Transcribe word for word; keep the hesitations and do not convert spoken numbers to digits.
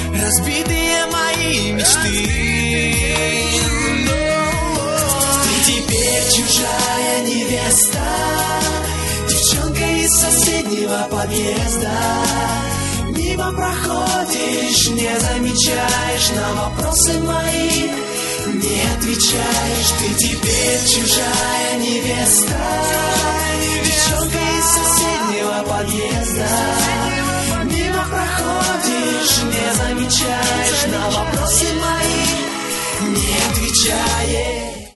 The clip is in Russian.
разбитые мои мечты. Ты теперь чужая невеста, девчонка из соседнего подъезда. Мимо проходишь, не замечаешь, на вопросы мои не отвечаешь. Ты теперь чужая невеста, девчонка из соседнего подъезда. Мимо проходишь, не замечаешь, на вопросы мои не отвечаешь.